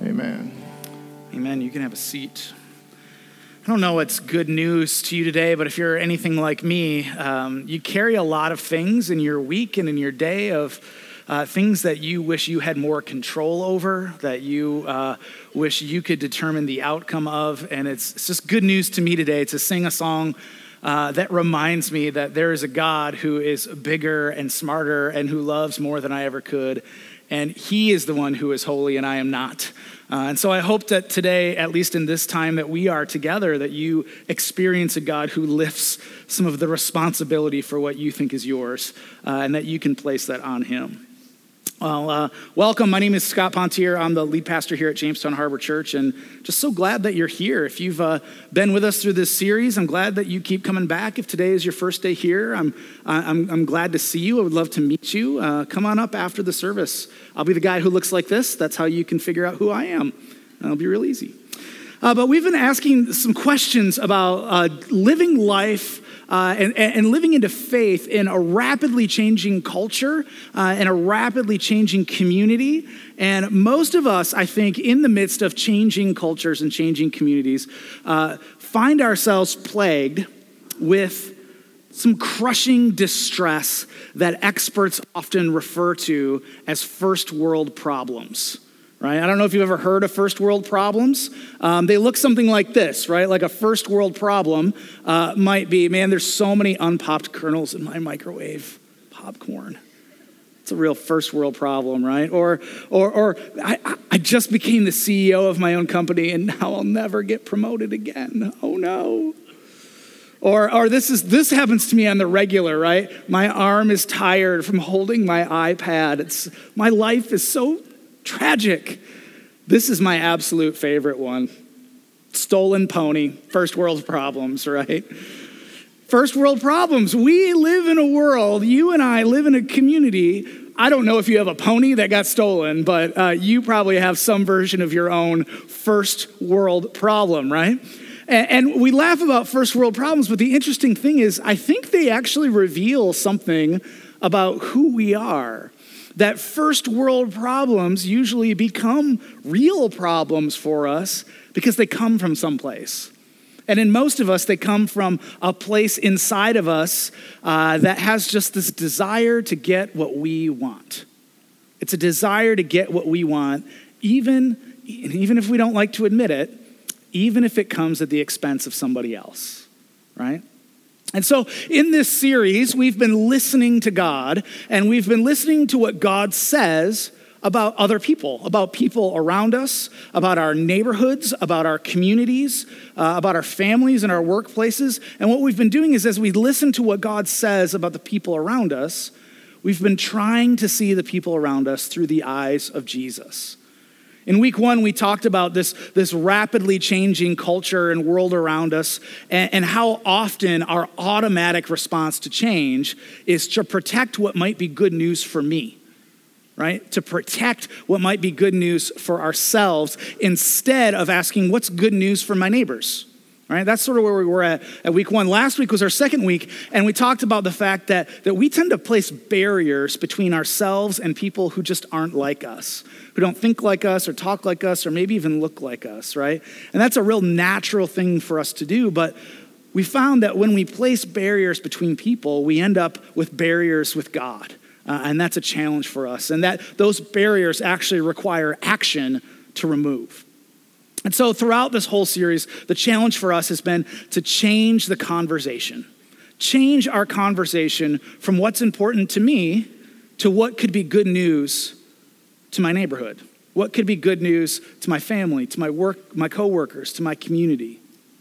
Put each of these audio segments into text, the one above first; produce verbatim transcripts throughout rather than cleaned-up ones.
Amen. Amen. You can have a seat. I don't know what's good news to you today, but if you're anything like me, um, you carry a lot of things in your week and in your day of uh, things that you wish you had more control over, that you uh, wish you could determine the outcome of. And it's, it's just good news to me today to sing a song uh, that reminds me that there is a God who is bigger and smarter and who loves more than I ever could. And he is the one who is holy and I am not. Uh, and so I hope that today, at least in this time that we are together, that you experience a God who lifts some of the responsibility for what you think is yours, uh, and that you can place that on him. Well, uh, welcome. My name is Scott Pontier. I'm the lead pastor here at Jamestown Harbor Church, and just so glad that you're here. If you've uh, been with us through this series, I'm glad that you keep coming back. If today is your first day here, I'm I'm, I'm glad to see you. I would love to meet you. Uh, come on up after the service. I'll be the guy who looks like this. That's how you can figure out who I am. It'll be real easy. Uh, but we've been asking some questions about uh, living life Uh, and, and living into faith in a rapidly changing culture, uh, in a rapidly changing community. And most of us, I think, in the midst of changing cultures and changing communities, uh, find ourselves plagued with some crushing distress that experts often refer to as first world problems. Right? I don't know if you've ever heard of first world problems. Um, they look something like this, right? Like a first world problem uh, might be, man, there's so many unpopped kernels in my microwave popcorn. It's a real first world problem, right? Or, or, or I, I just became the C E O of my own company and now I'll never get promoted again. Oh no. Or, or this is this happens to me on the regular, right? My arm is tired from holding my iPad. It's my life is so tragic. This is my absolute favorite one. Stolen pony, first world problems, right? First world problems. We live in a world, you and I live in a community. I don't know if you have a pony that got stolen, but uh, you probably have some version of your own first world problem, right? And, and we laugh about first world problems, but the interesting thing is, I think they actually reveal something about who we are. That first world problems usually become real problems for us because they come from someplace. And in most of us, they come from a place inside of us uh, that has just this desire to get what we want. It's a desire to get what we want, even, even if we don't like to admit it, even if it comes at the expense of somebody else, right? And so in this series, we've been listening to God, and we've been listening to what God says about other people, about people around us, about our neighborhoods, about our communities, uh, about our families and our workplaces. And what we've been doing is as we listen to what God says about the people around us, we've been trying to see the people around us through the eyes of Jesus. In week one, we talked about this, this rapidly changing culture and world around us and, and how often our automatic response to change is to protect what might be good news for me, right? To protect what might be good news for ourselves instead of asking what's good news for my neighbors. Right? That's sort of where we were at, at week one. Last week was our second week, and we talked about the fact that, that we tend to place barriers between ourselves and people who just aren't like us, who don't think like us or talk like us or maybe even look like us, right? And that's a real natural thing for us to do, but we found that when we place barriers between people, we end up with barriers with God, uh, and that's a challenge for us, and that those barriers actually require action to remove. And so throughout this whole series, the challenge for us has been to change the conversation. Change our conversation from what's important to me to what could be good news to my neighborhood. What could be good news to my family, to my work, my coworkers, to my community.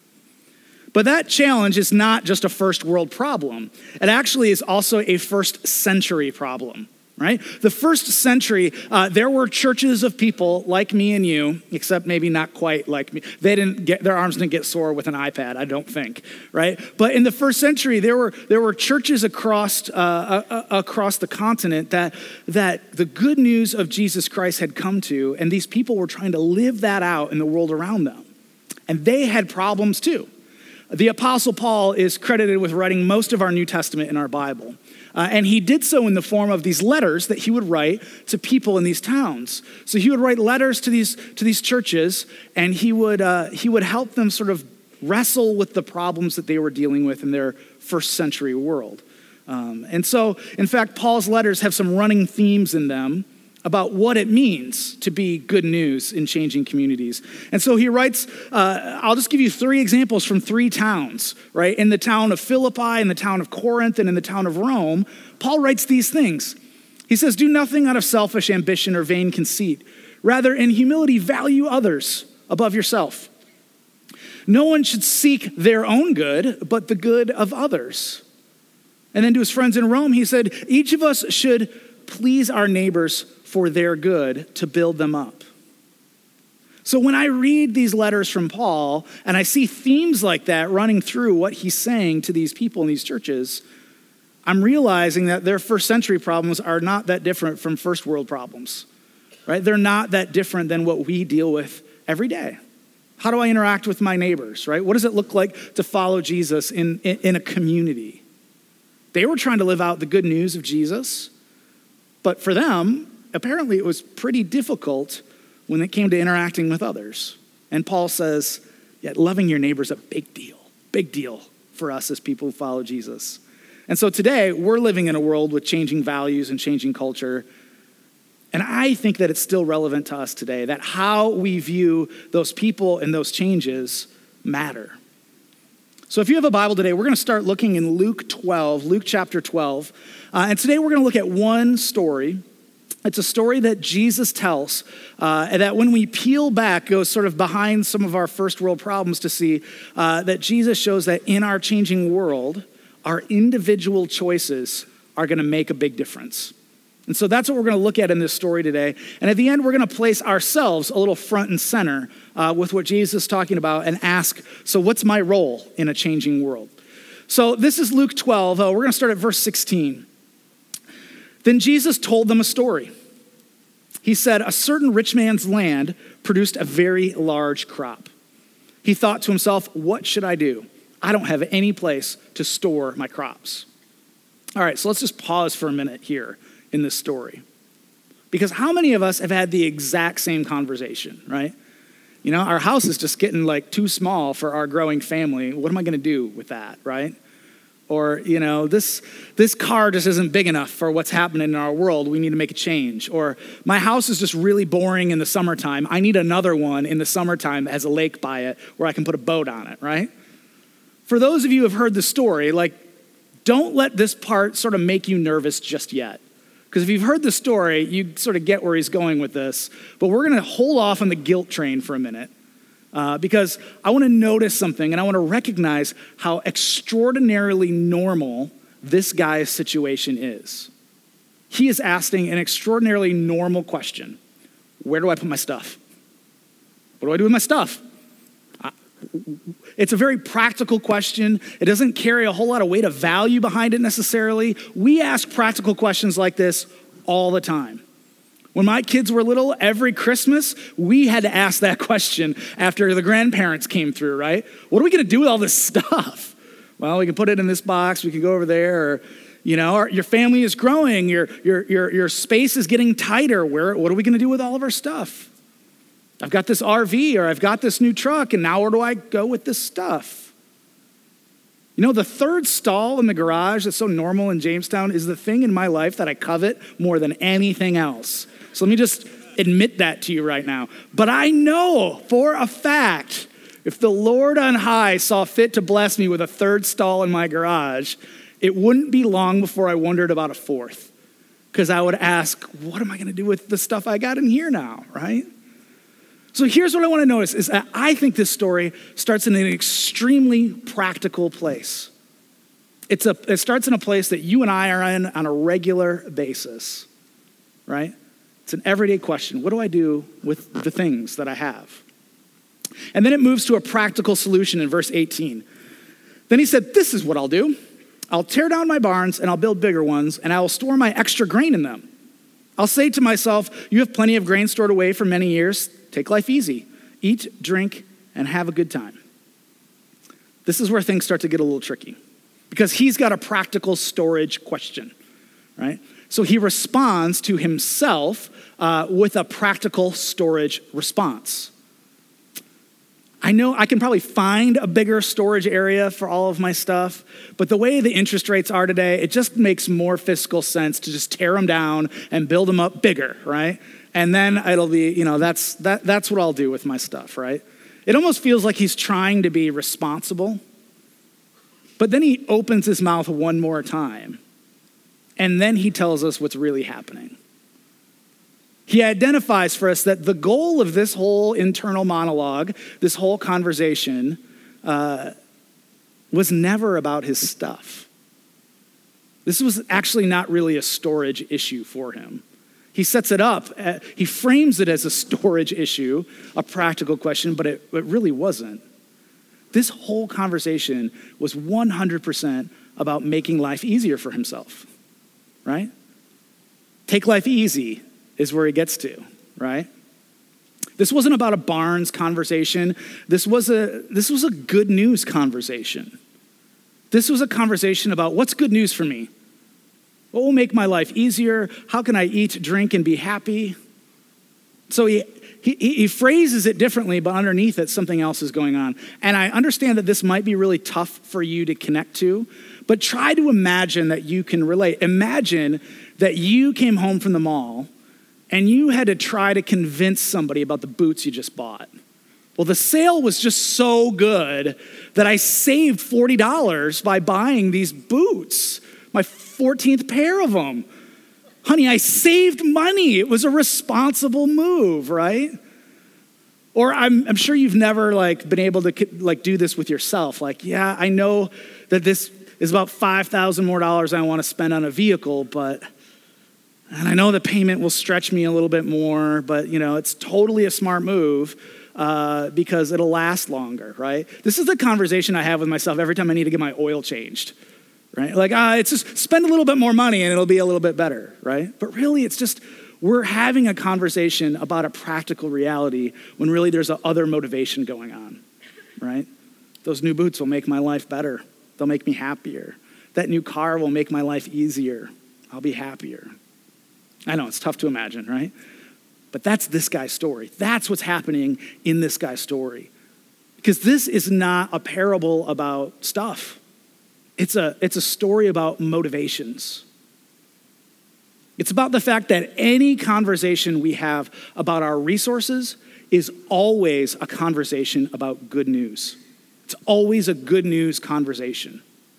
But that challenge is not just a first world problem. It actually is also a first century problem. Right? The first century, uh, there were churches of people like me and you, except maybe not quite like me. They didn't get, their arms didn't get sore with an iPad, I don't think, right? But in the first century, there were there were churches across uh, uh, across the continent that that the good news of Jesus Christ had come to, and these people were trying to live that out in the world around them. And they had problems too. The Apostle Paul is credited with writing most of our New Testament in our Bible. Uh, and he did so in the form of these letters that he would write to people in these towns. So he would write letters to these to these churches, and he would uh, he would help them sort of wrestle with the problems that they were dealing with in their first century world. Um, and so, in fact, Paul's letters have some running themes in them about what it means to be good news in changing communities. And so he writes, uh, I'll just give you three examples from three towns, right? In the town of Philippi, in the town of Corinth, and in the town of Rome, Paul writes these things. He says, do nothing out of selfish ambition or vain conceit. Rather, in humility, value others above yourself. No one should seek their own good, but the good of others. And then to his friends in Rome, he said, each of us should please our neighbors for their good, to build them up. So when I read these letters from Paul and I see themes like that running through what he's saying to these people in these churches, I'm realizing that their first century problems are not that different from first world problems, right? They're not that different than what we deal with every day. How do I interact with my neighbors, right? What does it look like to follow Jesus in, in, in a community? They were trying to live out the good news of Jesus, but for them, apparently it was pretty difficult when it came to interacting with others. And Paul says, yeah, loving your neighbor is a big deal, big deal for us as people who follow Jesus. And so today, we're living in a world with changing values and changing culture. And I think that it's still relevant to us today, that how we view those people and those changes matter. So if you have a Bible today, we're going to start looking in Luke twelve, Luke chapter twelve. Uh, and today we're going to look at one story. It's a story that Jesus tells, uh, and that when we peel back, goes sort of behind some of our first world problems to see uh, that Jesus shows that in our changing world, our individual choices are going to make a big difference. And so that's what we're going to look at in this story today. And at the end, we're going to place ourselves a little front and center uh, with what Jesus is talking about and ask, so what's my role in a changing world? So this is Luke twelve. Uh, we're going to start at verse sixteen. Then Jesus told them a story. He said, a certain rich man's land produced a very large crop. He thought to himself, what should I do? I don't have any place to store my crops. All right, so let's just pause for a minute here in this story. Because how many of us have had the exact same conversation, right? You know, our house is just getting like too small for our growing family. What am I going to do with that, right? Or, you know, this this car just isn't big enough for what's happening in our world. We need to make a change. Or my house is just really boring in the summertime. I need another one in the summertime that has a lake by it where I can put a boat on it, right? For those of you who have heard the story, like, don't let this part sort of make you nervous just yet. Because if you've heard the story, you sort of get where he's going with this. But we're going to hold off on the guilt train for a minute. Uh, because I want to notice something and I want to recognize how extraordinarily normal this guy's situation is. He is asking an extraordinarily normal question. Where do I put my stuff? What do I do with my stuff? I, it's a very practical question. It doesn't carry a whole lot of weight of value behind it necessarily. We ask practical questions like this all the time. When my kids were little, every Christmas, we had to ask that question after the grandparents came through, right? What are we going to do with all this stuff? Well, we can put it in this box. We can go over there. Or, you know, our, your family is growing. Your, your, your, your space is getting tighter. Where, what are we going to do with all of our stuff? I've got this R V or I've got this new truck, and now where do I go with this stuff? You know, the third stall in the garage that's so normal in Jamestown is the thing in my life that I covet more than anything else. So let me just admit that to you right now. But I know for a fact, if the Lord on high saw fit to bless me with a third stall in my garage, it wouldn't be long before I wondered about a fourth. Because I would ask, what am I going to do with the stuff I got in here now, right? So here's what I want to notice is that I think this story starts in an extremely practical place. It's a, it starts in a place that you and I are in on a regular basis, right? It's an everyday question. What do I do with the things that I have? And then it moves to a practical solution in verse eighteen. Then he said, this is what I'll do. I'll tear down my barns and I'll build bigger ones, and I will store my extra grain in them. I'll say to myself, you have plenty of grain stored away for many years. Take life easy. Eat, drink, and have a good time. This is where things start to get a little tricky because he's got a practical storage question, right? So he responds to himself uh, with a practical storage response. I know I can probably find a bigger storage area for all of my stuff, but the way the interest rates are today, it just makes more fiscal sense to just tear them down and build them up bigger, right? And then it'll be, you know, that's that that's what I'll do with my stuff, right? It almost feels like he's trying to be responsible, but then he opens his mouth one more time, and then he tells us what's really happening. He identifies for us that the goal of this whole internal monologue, this whole conversation, uh, was never about his stuff. This was actually not really a storage issue for him. He sets it up, uh, he frames it as a storage issue, a practical question, but it, it really wasn't. This whole conversation was one hundred percent about making life easier for himself, right? Take life easy is where he gets to, right? This wasn't about a Barnes conversation. This was a this was a good news conversation. This was a conversation about what's good news for me? What will make my life easier? How can I eat, drink, and be happy? So he, he, he phrases it differently, but underneath it, something else is going on. And I understand that this might be really tough for you to connect to, but try to imagine that you can relate. Imagine that you came home from the mall and you had to try to convince somebody about the boots you just bought. Well, the sale was just so good that I saved forty dollars by buying these boots, my fourteenth pair of them. Honey, I saved money. It was a responsible move, right? Or I'm, I'm sure you've never like been able to like do this with yourself. Like, yeah, I know that this is about five thousand more dollars I want to spend on a vehicle, but and I know the payment will stretch me a little bit more, but you know, it's totally a smart move uh, because it'll last longer, right? This is the conversation I have with myself every time I need to get my oil changed, right? Like, ah, it's just spend a little bit more money and it'll be a little bit better, right? But really, it's just we're having a conversation about a practical reality when really there's a other motivation going on, right? Those new boots will make my life better. They'll make me happier. That new car will make my life easier. I'll be happier. I know, it's tough to imagine, right? But that's this guy's story. That's what's happening in this guy's story. Because this is not a parable about stuff. It's a, it's a story about motivations. It's about the fact that any conversation we have about our resources is always a conversation about good news. It's always a good news conversation.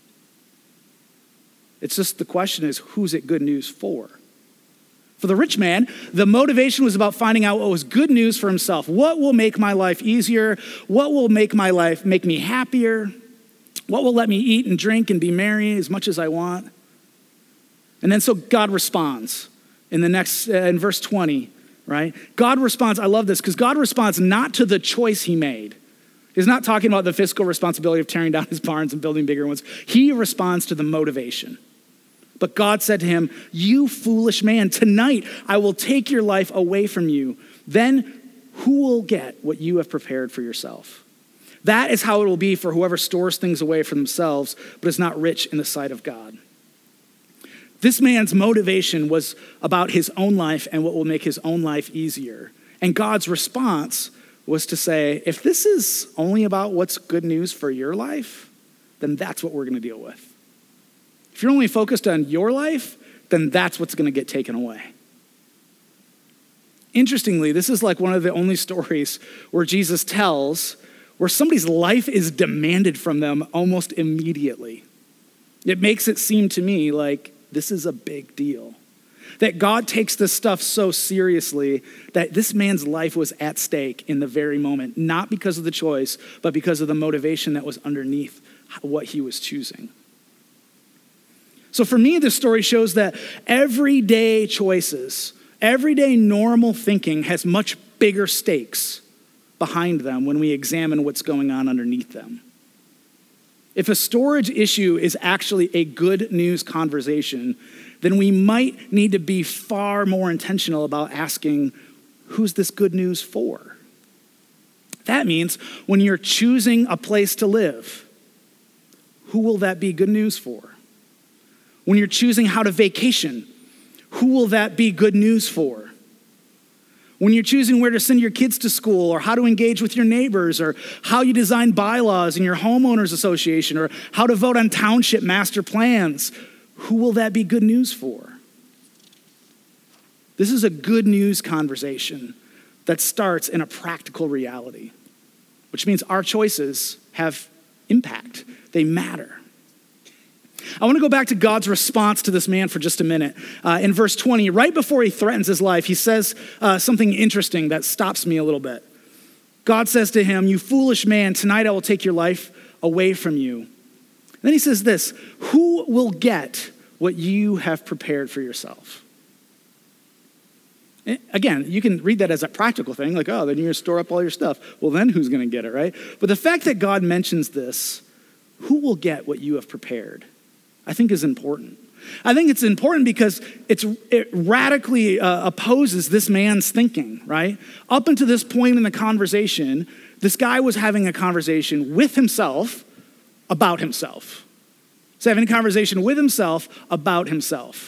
It's just the question is, who's it good news for? For the rich man, the motivation was about finding out what was good news for himself. What will make my life easier? What will make my life, make me happier? What will let me eat and drink and be merry as much as I want? And then so God responds in the next, uh, in verse twenty, right? God responds, I love this, because God responds not to the choice he made. He's not talking about the fiscal responsibility of tearing down his barns and building bigger ones. He responds to the motivation. But God said to him, you foolish man, tonight I will take your life away from you. Then who will get what you have prepared for yourself? That is how it will be for whoever stores things away for themselves, but is not rich in the sight of God. This man's motivation was about his own life and what will make his own life easier. And God's response was to say, if this is only about what's good news for your life, then that's what we're going to deal with. If you're only focused on your life, then that's what's going to get taken away. Interestingly, this is like one of the only stories where Jesus tells where somebody's life is demanded from them almost immediately. It makes it seem to me like this is a big deal. That God takes this stuff so seriously that this man's life was at stake in the very moment, not because of the choice, but because of the motivation that was underneath what he was choosing. So for me, this story shows that everyday choices, everyday normal thinking has much bigger stakes behind them when we examine what's going on underneath them. If a storage issue is actually a good news conversation, then we might need to be far more intentional about asking, who's this good news for? That means when you're choosing a place to live, who will that be good news for? When you're choosing how to vacation, who will that be good news for? When you're choosing where to send your kids to school, or how to engage with your neighbors, or how you design bylaws in your homeowners association, or how to vote on township master plans, who will that be good news for? This is a good news conversation that starts in a practical reality, which means our choices have impact. They matter. I want to go back to God's response to this man for just a minute. Uh, in verse twenty, right before he threatens his life, he says uh, something interesting that stops me a little bit. God says to him, "You foolish man, tonight I will take your life away from you." And then he says this, "Who will get what you have prepared for yourself?" Again, you can read that as a practical thing, like, oh, then you're going to store up all your stuff. Well, then who's going to get it, right? But the fact that God mentions this, who will get what you have prepared, I think is important. I think it's important because it's, it radically uh, opposes this man's thinking, right? Up until this point in the conversation, this guy was having a conversation with himself about himself. He's having a conversation with himself about himself.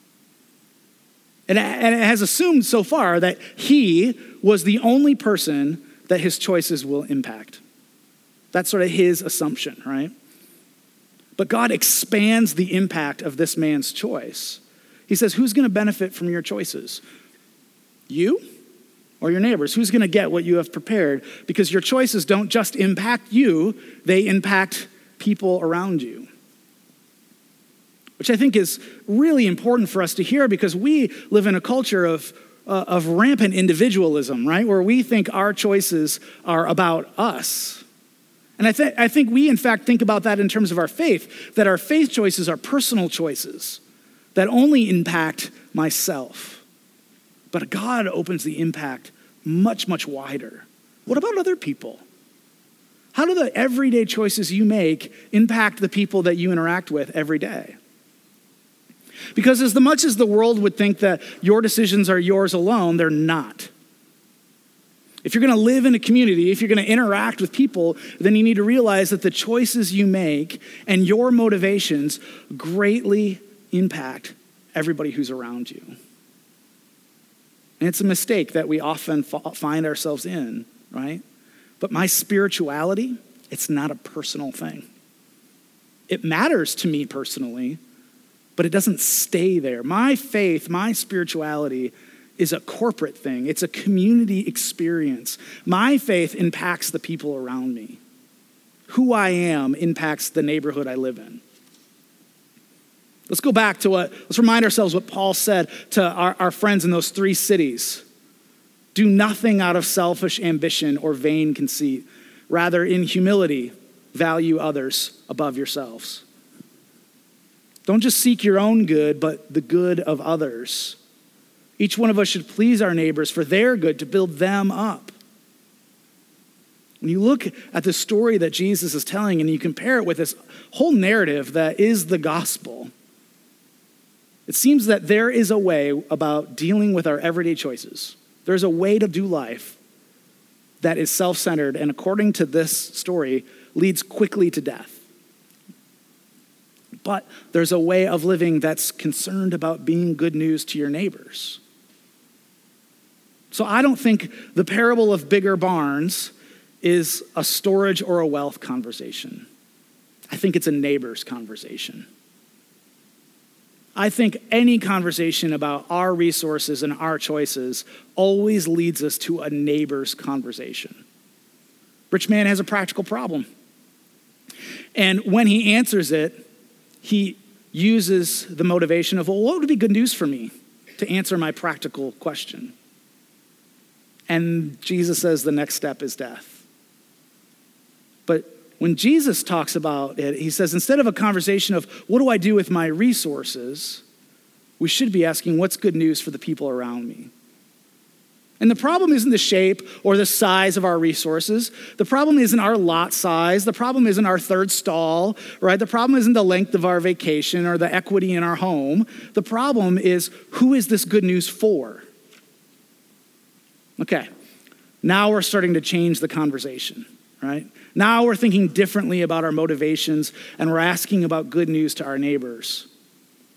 And it has assumed so far that he was the only person that his choices will impact. That's sort of his assumption, right? But God expands the impact of this man's choice. He says, who's going to benefit from your choices? You or your neighbors? Who's going to get what you have prepared? Because your choices don't just impact you, they impact people around you. Which I think is really important for us to hear, because we live in a culture of, uh, of rampant individualism, right? Where we think our choices are about us. And I, th- I think we, in fact, think about that in terms of our faith, that our faith choices are personal choices that only impact myself. But God opens the impact much, much wider. What about other people? How do the everyday choices you make impact the people that you interact with every day? Because as much as the world would think that your decisions are yours alone, they're not. If you're going to live in a community, if you're going to interact with people, then you need to realize that the choices you make and your motivations greatly impact everybody who's around you. And it's a mistake that we often find ourselves in, right? But my spirituality, it's not a personal thing. It matters to me personally, but it doesn't stay there. My faith, my spirituality is a corporate thing. It's a community experience. My faith impacts the people around me. Who I am impacts the neighborhood I live in. Let's go back to what, let's remind ourselves what Paul said to our, our friends in those three cities. Do nothing out of selfish ambition or vain conceit. Rather, in humility, value others above yourselves. Don't just seek your own good, but the good of others. Each one of us should please our neighbors for their good, to build them up. When you look at the story that Jesus is telling and you compare it with this whole narrative that is the gospel, it seems that there is a way about dealing with our everyday choices. There's a way to do life that is self-centered and, according to this story, leads quickly to death. But there's a way of living that's concerned about being good news to your neighbors. So I don't think the parable of bigger barns is a storage or a wealth conversation. I think it's a neighbor's conversation. I think any conversation about our resources and our choices always leads us to a neighbor's conversation. Rich man has a practical problem. And when he answers it, he uses the motivation of, well, what would be good news for me to answer my practical question? And Jesus says the next step is death. But when Jesus talks about it, he says, instead of a conversation of, what do I do with my resources? We should be asking, what's good news for the people around me? And the problem isn't the shape or the size of our resources. The problem isn't our lot size. The problem isn't our third stall, right? The problem isn't the length of our vacation or the equity in our home. The problem is, who is this good news for? Okay, now we're starting to change the conversation, right? Now we're thinking differently about our motivations, and we're asking about good news to our neighbors.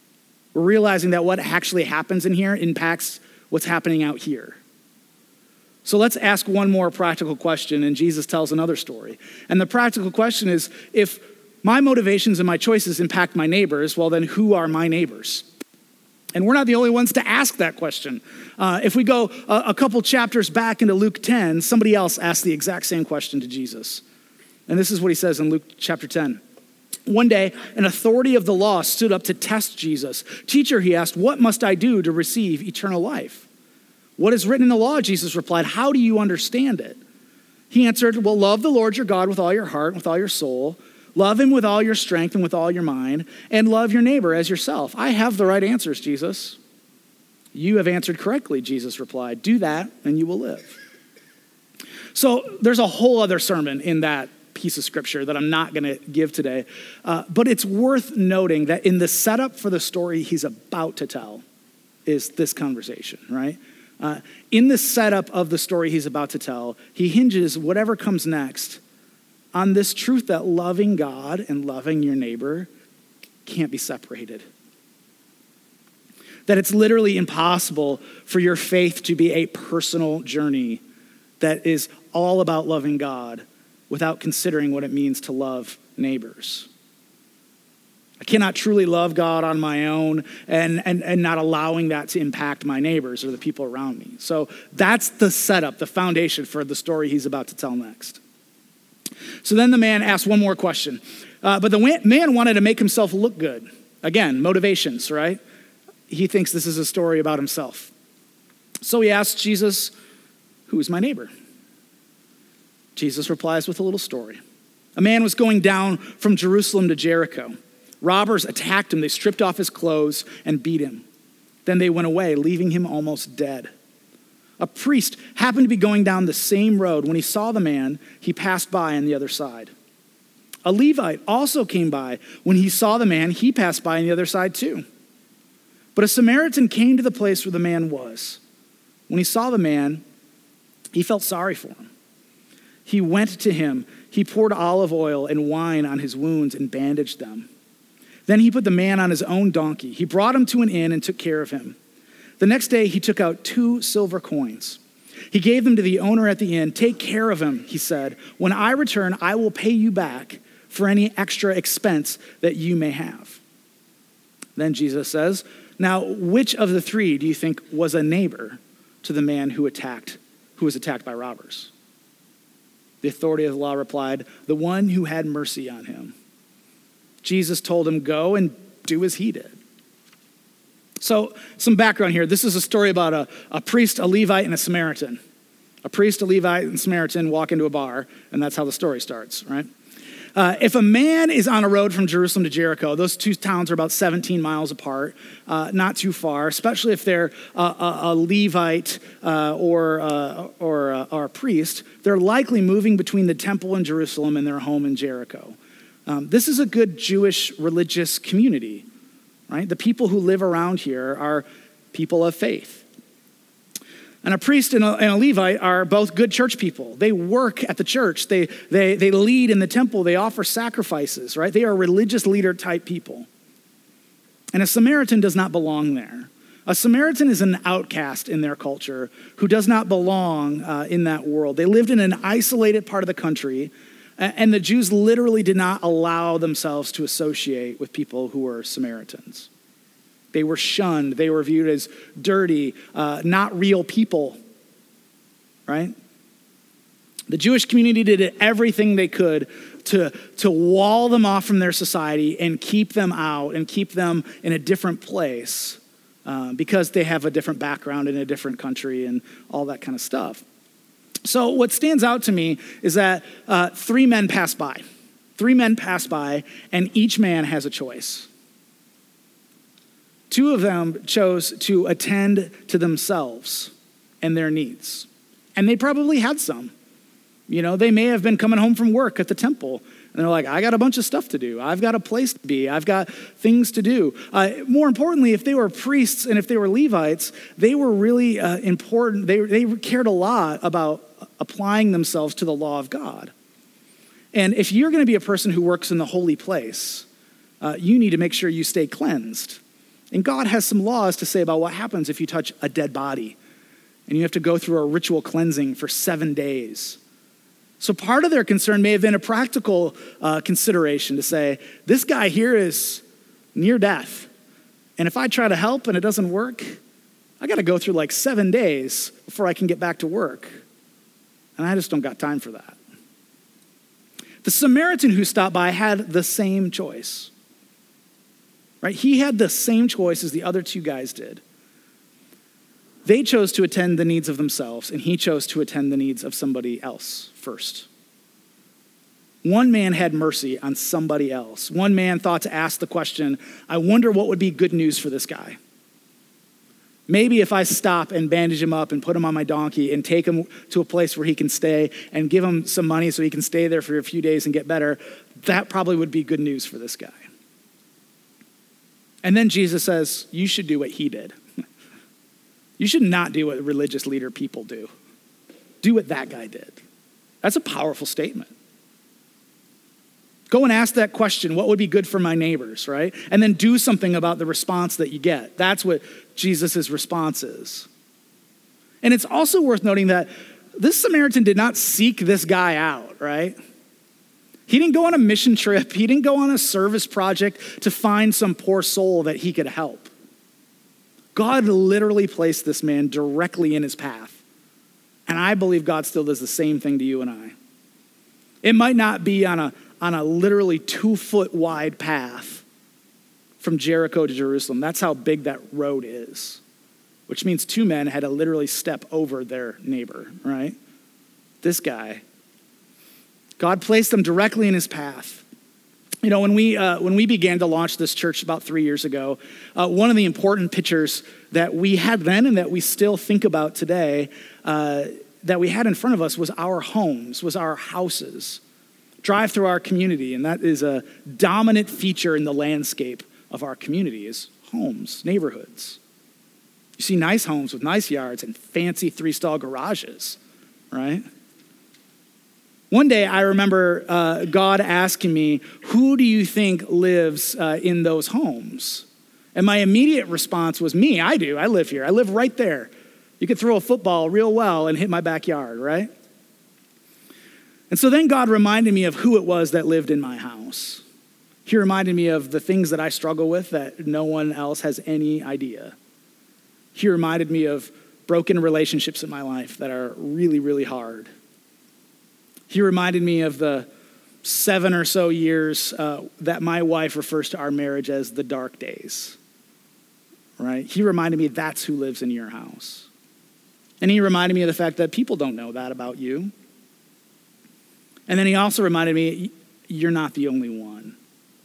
We're realizing that what actually happens in here impacts what's happening out here. So let's ask one more practical question, and Jesus tells another story. And the practical question is, if my motivations and my choices impact my neighbors, well, then who are my neighbors? And we're not the only ones to ask that question. Uh, if we go a, a couple chapters back into Luke ten, somebody else asked the exact same question to Jesus. And this is what he says in Luke chapter ten. One day, an authority of the law stood up to test Jesus. Teacher, he asked, what must I do to receive eternal life? What is written in the law? Jesus replied, how do you understand it? He answered, well, love the Lord your God with all your heart, with all your soul. Love him with all your strength and with all your mind, and love your neighbor as yourself. I have the right answers, Jesus. You have answered correctly, Jesus replied. Do that and you will live. So there's a whole other sermon in that piece of scripture that I'm not going to give today. Uh, but it's worth noting that in the setup for the story he's about to tell is this conversation, right? Uh, in the setup of the story he's about to tell, he hinges whatever comes next on this truth that loving God and loving your neighbor can't be separated. That it's literally impossible for your faith to be a personal journey that is all about loving God without considering what it means to love neighbors. I cannot truly love God on my own and, and, and not allowing that to impact my neighbors or the people around me. So that's the setup, the foundation for the story he's about to tell next. So then the man asked one more question. Uh, but the man wanted to make himself look good. Again, motivations, right? He thinks this is a story about himself. So he asks Jesus, who is my neighbor? Jesus replies with a little story. A man was going down from Jerusalem to Jericho. Robbers attacked him. They stripped off his clothes and beat him. Then they went away, leaving him almost dead. A priest happened to be going down the same road. When he saw the man, he passed by on the other side. A Levite also came by. When he saw the man, he passed by on the other side too. But a Samaritan came to the place where the man was. When he saw the man, he felt sorry for him. He went to him. He poured olive oil and wine on his wounds and bandaged them. Then he put the man on his own donkey. He brought him to an inn and took care of him. The next day, he took out two silver coins. He gave them to the owner at the inn. Take care of him, he said. When I return, I will pay you back for any extra expense that you may have. Then Jesus says, now, which of the three do you think was a neighbor to the man who attacked, who was attacked by robbers? The authority of the law replied, the one who had mercy on him. Jesus told him, go and do as he did. So some background here. This is a story about a, a priest, a Levite, and a Samaritan. A priest, a Levite, and a Samaritan walk into a bar, and that's how the story starts, right? Uh, if a man is on a road from Jerusalem to Jericho, those two towns are about seventeen miles apart, uh, not too far, especially if they're uh, a, a Levite uh, or, uh, or, uh, or a priest, they're likely moving between the temple in Jerusalem and their home in Jericho. Um, this is a good Jewish religious community, right? The people who live around here are people of faith. And a priest and a, and a Levite are both good church people. They work at the church. They, they, they lead in the temple. They offer sacrifices, right? They are religious leader type people. And a Samaritan does not belong there. A Samaritan is an outcast in their culture who does not belong uh, in that world. They lived in an isolated part of the country, and the Jews literally did not allow themselves to associate with people who were Samaritans. They were shunned. They were viewed as dirty, uh, not real people, right? The Jewish community did everything they could to, to wall them off from their society and keep them out and keep them in a different place uh, because they have a different background in a different country and all that kind of stuff. So what stands out to me is that uh, three men pass by. Three men pass by, and each man has a choice. Two of them chose to attend to themselves and their needs. And they probably had some. You know, they may have been coming home from work at the temple, and they're like, I got a bunch of stuff to do. I've got a place to be. I've got things to do. Uh, more importantly, if they were priests and if they were Levites, they were really uh, important. They, they cared a lot about applying themselves to the law of God. And if you're going to be a person who works in the holy place, uh, you need to make sure you stay cleansed. And God has some laws to say about what happens if you touch a dead body and you have to go through a ritual cleansing for seven days. So part of their concern may have been a practical uh, consideration to say, this guy here is near death. And if I try to help and it doesn't work, I got to go through like seven days before I can get back to work. And I just don't got time for that. The Samaritan who stopped by had the same choice. Right? He had the same choice as the other two guys did. They chose to attend the needs of themselves, and he chose to attend the needs of somebody else first. One man had mercy on somebody else. One man thought to ask the question, I wonder what would be good news for this guy. Maybe if I stop and bandage him up and put him on my donkey and take him to a place where he can stay and give him some money so he can stay there for a few days and get better, that probably would be good news for this guy. And then Jesus says, you should do what he did. You should not do what religious leader people do. Do what that guy did. That's a powerful statement. Go and ask that question, what would be good for my neighbors, right? And then do something about the response that you get. That's what Jesus' response is. And it's also worth noting that this Samaritan did not seek this guy out, right? He didn't go on a mission trip. He didn't go on a service project to find some poor soul that he could help. God literally placed this man directly in his path. And I believe God still does the same thing to you and I. It might not be on a, on a literally two foot wide path from Jericho to Jerusalem. That's how big that road is, which means two men had to literally step over their neighbor, right? This guy, God placed them directly in his path. You know, when we uh, when we began to launch this church about three years ago, uh, one of the important pictures that we had then and that we still think about today, uh, that we had in front of us was our homes, was our houses. Drive through our community, and that is a dominant feature in the landscape of our community is homes, neighborhoods. You see nice homes with nice yards and fancy three-stall garages, right? One day I remember uh, God asking me, who do you think lives uh, in those homes? And my immediate response was me. I do. I live here. I live right there. You could throw a football real well and hit my backyard, right? And so then God reminded me of who it was that lived in my house. He reminded me of the things that I struggle with that no one else has any idea. He reminded me of broken relationships in my life that are really, really hard. He reminded me of the seven or so years uh, that my wife refers to our marriage as the dark days, right? He reminded me that's who lives in your house. And he reminded me of the fact that people don't know that about you. And then he also reminded me, you're not the only one.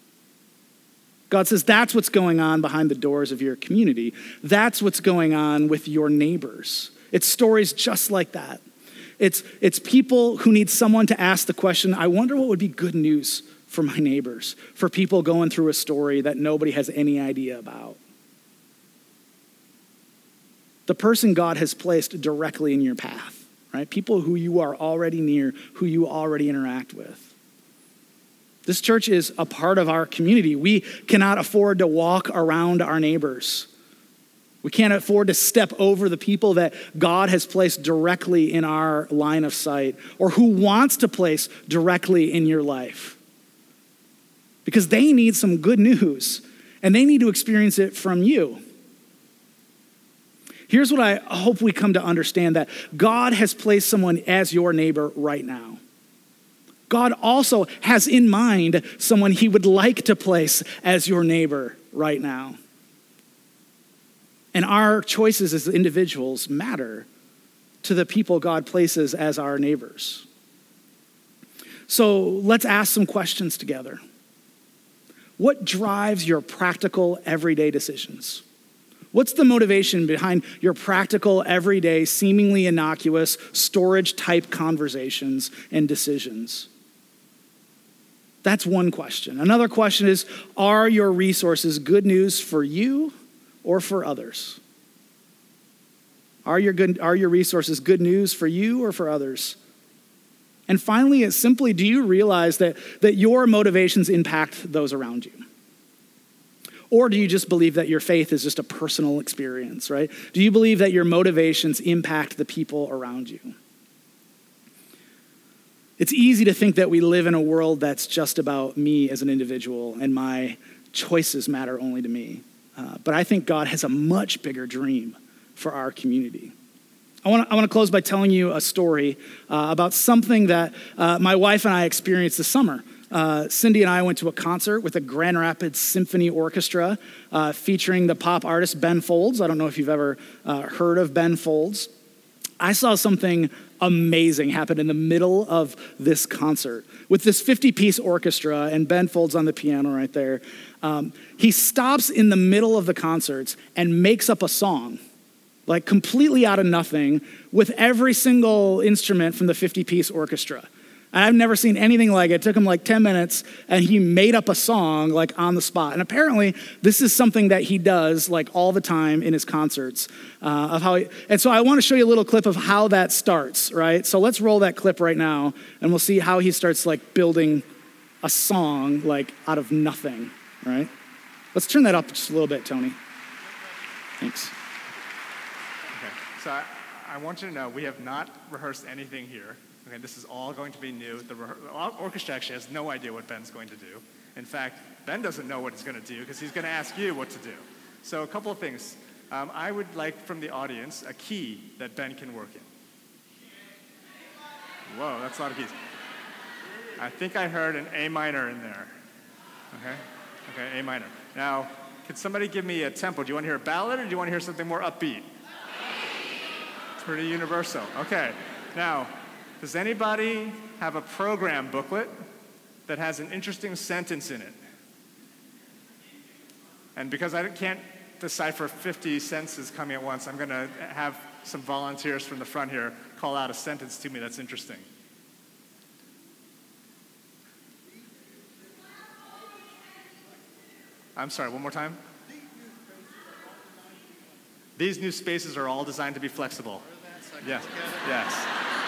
God says that's what's going on behind the doors of your community. That's what's going on with your neighbors. It's stories just like that. It's, it's people who need someone to ask the question, I wonder what would be good news for my neighbors, for people going through a story that nobody has any idea about. The person God has placed directly in your path, right? People who you are already near, who you already interact with. This church is a part of our community. We cannot afford to walk around our neighbors. We can't afford to step over the people that God has placed directly in our line of sight or who wants to place directly in your life. Because they need some good news and they need to experience it from you. Here's what I hope we come to understand, that God has placed someone as your neighbor right now. God also has in mind someone he would like to place as your neighbor right now. And our choices as individuals matter to the people God places as our neighbors. So let's ask some questions together. What drives your practical, everyday decisions? What's the motivation behind your practical, everyday, seemingly innocuous, storage-type conversations and decisions? That's one question. Another question is, are your resources good news for you or for others? Are your good, are your resources good news for you or for others? And finally, it's simply, do you realize that, that your motivations impact those around you? Or do you just believe that your faith is just a personal experience, right? Do you believe that your motivations impact the people around you? It's easy to think that we live in a world that's just about me as an individual and my choices matter only to me. Uh, but I think God has a much bigger dream for our community. I want to I want to close by telling you a story uh, about something that uh, my wife and I experienced this summer. Uh, Cindy and I went to a concert with the Grand Rapids Symphony Orchestra uh, featuring the pop artist Ben Folds. I don't know if you've ever uh, heard of Ben Folds. I saw something amazing happen in the middle of this concert with this fifty-piece orchestra and Ben Folds on the piano right there. Um, he stops in the middle of the concerts and makes up a song, like completely out of nothing, with every single instrument from the fifty-piece orchestra. And I've never seen anything like it. It took him like ten minutes, and he made up a song like on the spot. And apparently, this is something that he does like all the time in his concerts. Uh, of how, he, and so I want to show you a little clip of how that starts, right? So let's roll that clip right now, and we'll see how he starts like building a song like out of nothing, right? Let's turn that up just a little bit, Tony. Thanks. Okay, so I, I want you to know we have not rehearsed anything here. Okay, this is all going to be new. The rehe- orchestra actually has no idea what Ben's going to do. In fact, Ben doesn't know what he's going to do because he's going to ask you what to do. So a couple of things. Um, I would like from the audience a key that Ben can work in. Whoa, that's a lot of keys. I think I heard an A minor in there. Okay, okay, A minor. Now, could somebody give me a tempo? Do you want to hear a ballad or do you want to hear something more upbeat? It's pretty universal. Okay, now, does anybody have a program booklet that has an interesting sentence in it? And because I can't decipher fifty sentences coming at once, I'm going to have some volunteers from the front here call out a sentence to me that's interesting. I'm sorry, one more time? These new spaces are all designed to be flexible. Yes, yes.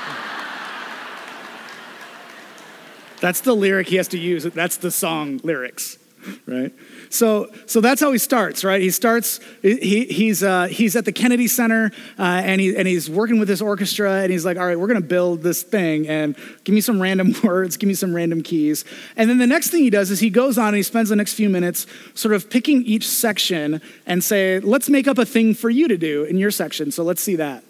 That's the lyric he has to use. That's the song lyrics, right? So, so that's how he starts, right? He starts. He he's uh, he's at the Kennedy Center, uh, and he and he's working with this orchestra, and he's like, all right, we're gonna build this thing, and give me some random words, give me some random keys, and then the next thing he does is he goes on and he spends the next few minutes sort of picking each section and say, let's make up a thing for you to do in your section. So let's see that.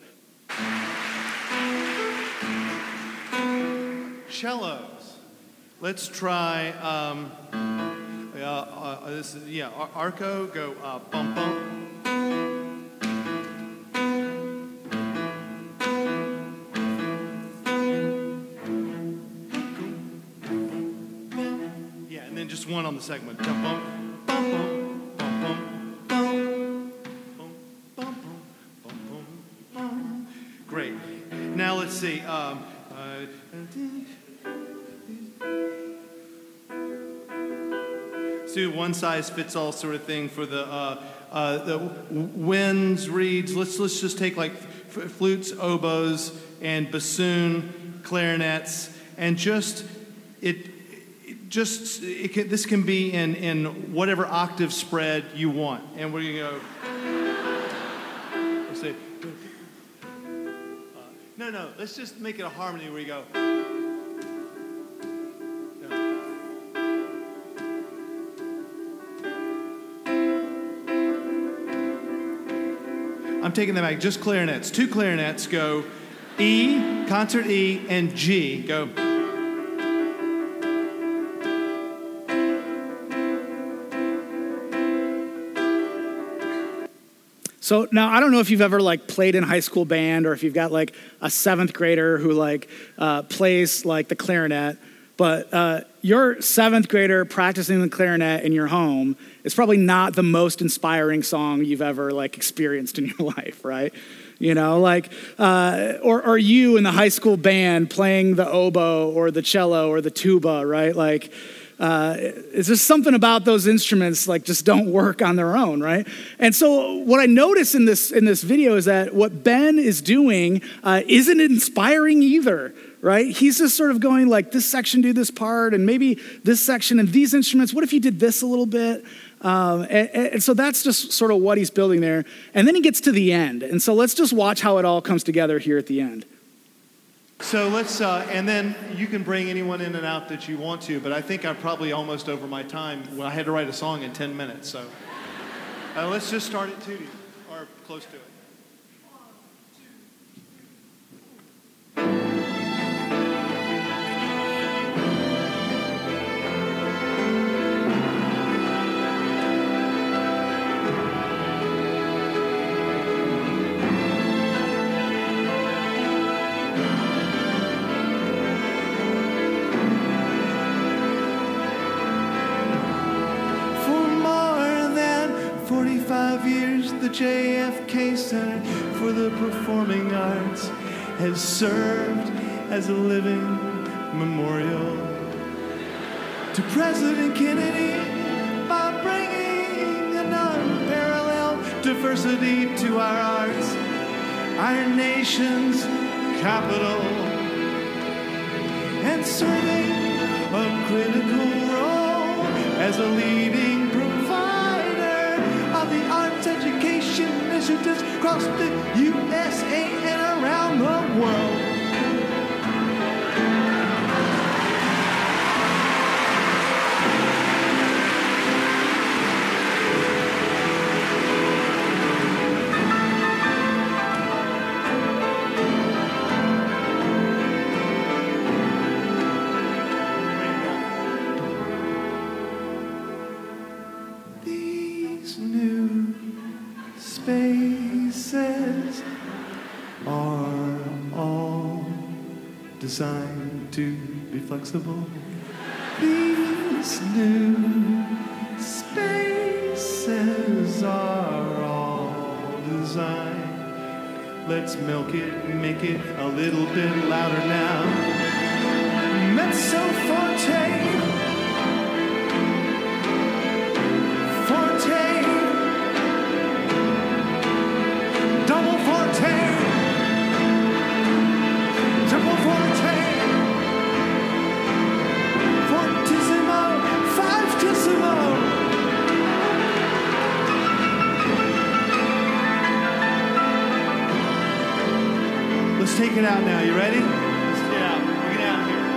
Cellos. Let's try, um, uh, uh, this is, yeah, Arco, go uh, bum bum. Yeah, and then just one on the second one. Bum bum, bum bum, bum bum, bum, bum, bum, bum, bum, bum. Great. Now let's see. Um, uh, do one size fits all sort of thing for the uh, uh, the winds, reeds. Let's let's just take like f- flutes, oboes, and bassoon, clarinets, and just it, it just it can, this can be in in whatever octave spread you want. And we're gonna go. Let's say. Uh, no, no. Let's just make it a harmony where you go. I'm taking them back. Just clarinets. Two clarinets go E, concert E, and G. Go. So now I don't know if you've ever like played in high school band or if you've got like a seventh grader who like uh, plays like the clarinet, but uh, your seventh grader practicing the clarinet in your home is probably not the most inspiring song you've ever like experienced in your life, right? You know, like, uh, or, or you in the high school band playing the oboe or the cello or the tuba, right? Like, uh, it's just something about those instruments like just don't work on their own, right? And so what I notice in this in this video is that what Ben is doing uh, isn't inspiring either, right? He's just sort of going like, this section do this part, and maybe this section and these instruments. What if you did this a little bit? Um, and, and so that's just sort of what he's building there. And then he gets to the end. And so let's just watch how it all comes together here at the end. So let's, uh, and then you can bring anyone in and out that you want to, but I think I'm probably almost over my time. Well, I had to write a song in ten minutes, so uh, let's just start at Tootie, or close to it. forty-five years, the J F K Center for the Performing Arts has served as a living memorial to President Kennedy by bringing an unparalleled diversity to our arts, our nation's capital, and serving a critical role as a leading the arts education initiatives across the U S A and around the world. Spaces are all designed to be flexible. These new spaces are all designed. Let's milk it, make it a little bit louder now. Mezzo forte. Double forte, triple forte, fortissimo, fivetissimo. Let's take it out now. You ready? Let's get out. Bring it out here.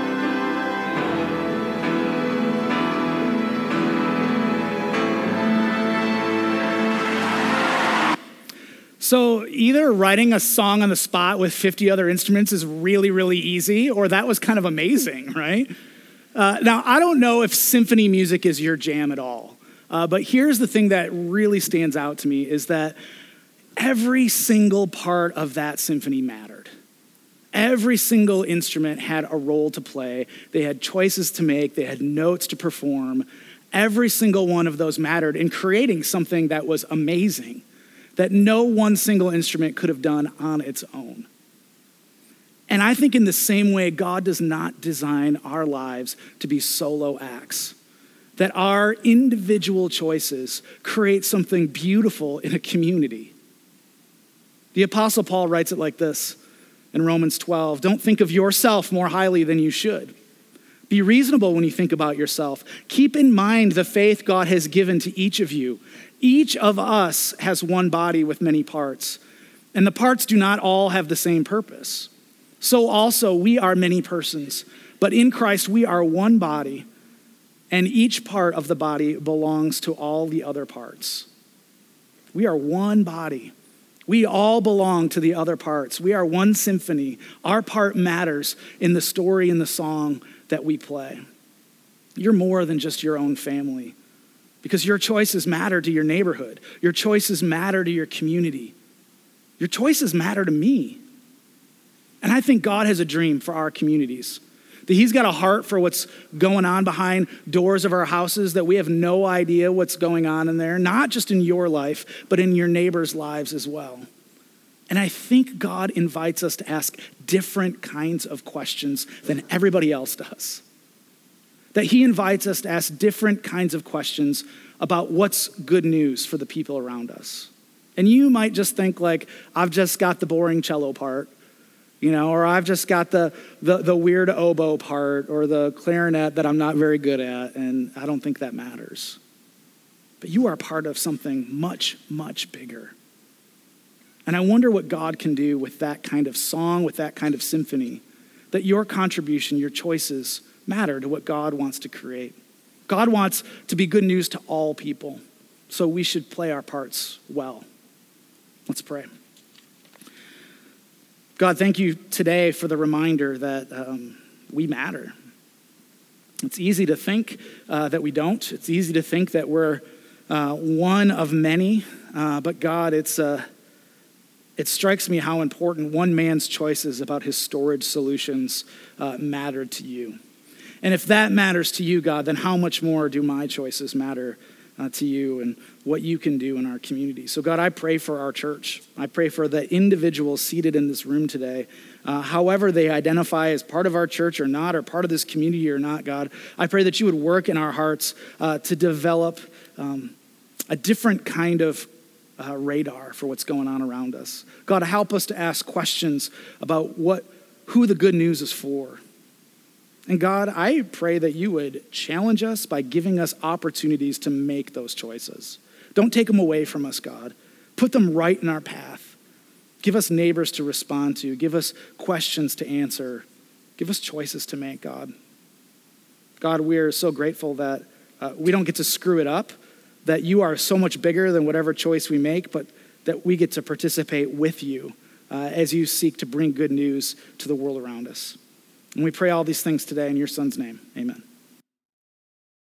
So either writing a song on the spot with fifty other instruments is really, really easy, or that was kind of amazing, right? Uh, now, I don't know if symphony music is your jam at all, uh, but here's the thing that really stands out to me is that every single part of that symphony mattered. Every single instrument had a role to play. They had choices to make. They had notes to perform. Every single one of those mattered in creating something that was amazing, that no one single instrument could have done on its own. And I think in the same way, God does not design our lives to be solo acts, that our individual choices create something beautiful in a community. The Apostle Paul writes it like this in Romans twelve, "Don't think of yourself more highly than you should. Be reasonable when you think about yourself. Keep in mind the faith God has given to each of you. Each of us has one body with many parts, and the parts do not all have the same purpose. So also we are many persons, but in Christ we are one body, and each part of the body belongs to all the other parts." We are one body. We all belong to the other parts. We are one symphony. Our part matters in the story and the song that we play. You're more than just your own family, because your choices matter to your neighborhood. Your choices matter to your community. Your choices matter to me. And I think God has a dream for our communities, that he's got a heart for what's going on behind doors of our houses, that we have no idea what's going on in there, not just in your life, but in your neighbors' lives as well. And I think God invites us to ask different kinds of questions than everybody else does. That he invites us to ask different kinds of questions about what's good news for the people around us. And you might just think like, I've just got the boring cello part, you know, or I've just got the, the, the weird oboe part or the clarinet that I'm not very good at, and I don't think that matters. but you are part of something much, much bigger. And I wonder what God can do with that kind of song, with that kind of symphony, that your contribution, your choices matter to what God wants to create. God wants to be good news to all people, so we should play our parts well. Let's pray. God, thank you today for the reminder that um, we matter. It's easy to think uh, that we don't. It's easy to think that we're uh, one of many, uh, but God, it's uh, it strikes me how important one man's choices about his storage solutions uh, mattered to you. And if that matters to you, God, then how much more do my choices matter uh, to you and what you can do in our community? So God, I pray for our church. I pray for the individuals seated in this room today, uh, however they identify as part of our church or not, or part of this community or not, God. I pray that you would work in our hearts uh, to develop um, a different kind of uh, radar for what's going on around us. God, help us to ask questions about what, who the good news is for. And God, I pray that you would challenge us by giving us opportunities to make those choices. Don't take them away from us, God. Put them right in our path. Give us neighbors to respond to. Give us questions to answer. Give us choices to make, God. God, we are so grateful that uh, we don't get to screw it up, that you are so much bigger than whatever choice we make, but that we get to participate with you uh, as you seek to bring good news to the world around us. And we pray all these things today in your son's name. Amen.